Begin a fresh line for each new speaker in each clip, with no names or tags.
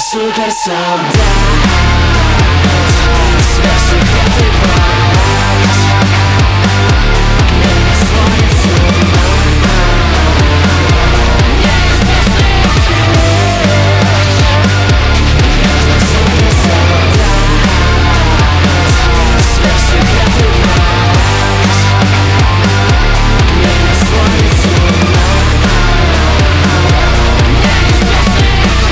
суперсолдат, сверхсекретный проект. Меня сводит с ума неизвестный эффект. Я твой суперсолдат, сверхсекретный проект. Меня сводит с ума неизвестный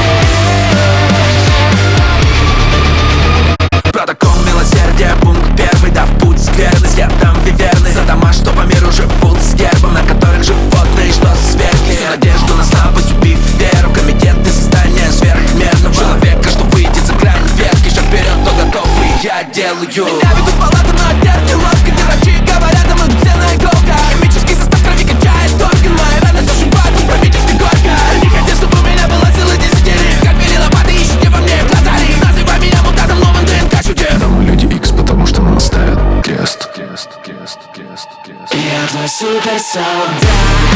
эффект.
Протокол милосердия, пункт первый, да в путь скверность. Я дам виверны за дома, что по миру живут с гербом, на которых животные, что свергли всю надежду на слабость, убив веру. Комитеты создания сверхмерного человека, что выйдет за грань ветки. Шаг вперед, кто готов, и я делаю. Меня ведут в палату, но отец неловко. Не врачи говорят, а мы ценная иголка. Химический состав крови качает орган. Мои раны зашибают управительской горько. Не хотел, чтобы у меня была сила десятерых. Как вели лопаты, ищите во мне глазари. Называй меня мутантом, новым ДНК чудес.
Да, мы люди Икс, потому что на нас ставят крест.
Я твой суперсолдат,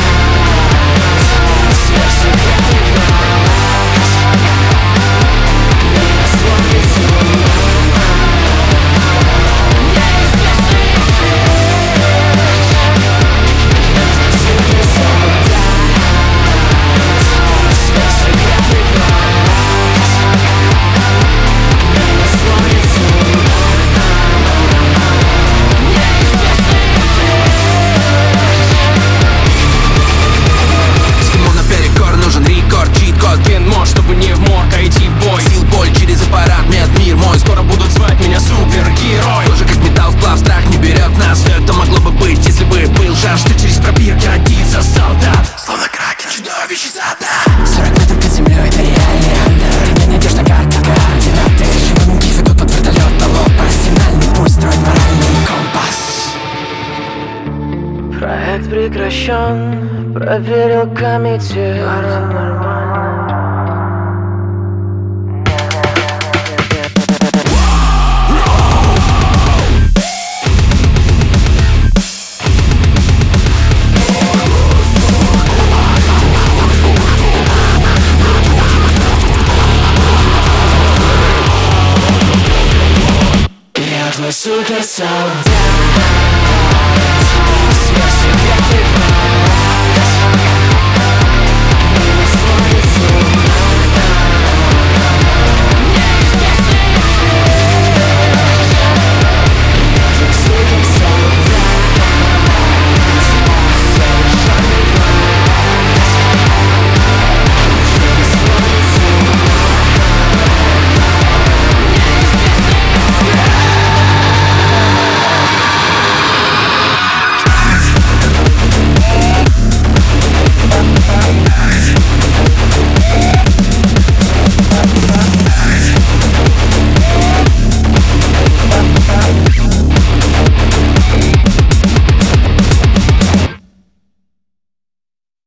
сверхсекретный проект. Меня сводит с ума неизвестный эффект. Я твой суперсолдат, сверхсекретный проект. Меня сводит с ума неизвестный эффект.
Всему наперекор нужен рекорд, чит-код, пин-мод, чтобы не в морг, а идти в бой. Сил, боль через аппарат, нет, мир мой. Скоро будут звать меня супергерой. Тоже как металл, сплав, страх не берет нас. Все это могло бы быть, если бы был жар, что через пробирки родится солдат. Словно кракен, чудовище сада.
40 метров под землей, это реальный андер. Ты не найдешь на карте координаты. Шимануки ведут под вертолет на лоб. Арсенальный пульс строит моральный компас. Проект прекращен, проверил комитет. Паранормально. Я твой суперсолдат,